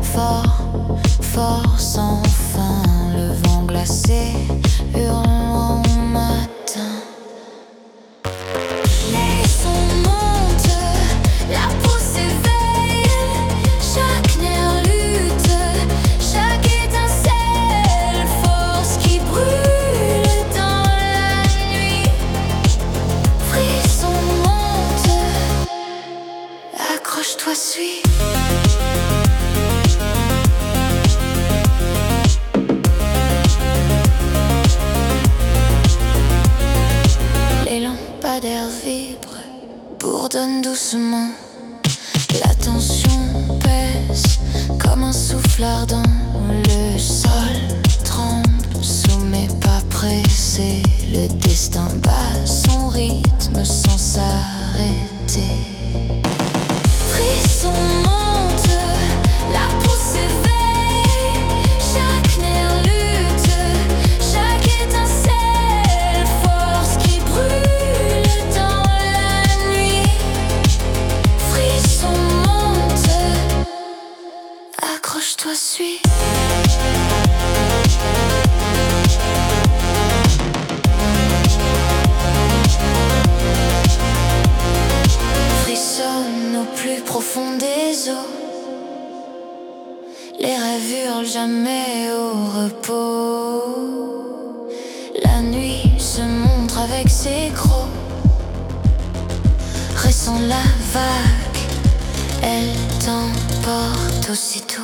fort, fort sans fin. Le vent glacé hurlant au matin. Les sons montent, la peau s'éveille. Chaque nerf lutte, chaque étincelle. Force qui brûle dans la nuit. Frisson monte, accroche-toi, suis. Les lampadaires vibrent, bourdonnent doucement. La tension pèse comme un souffle ardent. Le sol tremble sous mes pas pressés. Le destin bat son rythme sans s'arrêter. Frisson monte, la peau s'éveille. Chaque nerf lutte, chaque étincelle. Force qui brûle dans la nuit. Frisson monte, accroche-toi, suis. Frissonne au plus profond des eaux. Les rêves hurlent jamais au repos. La nuit se montre avec ses crocs. Ressent la vague, elle t'emporte aussitôt.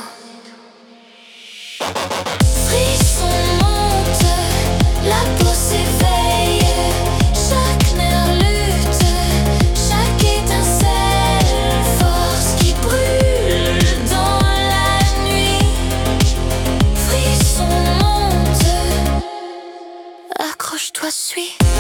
Frisson monte, la peau s'éveille. Chaque nerf lutte, chaque étincelle. Force qui brûle dans la nuit. Frisson monte, accroche-toi, suis.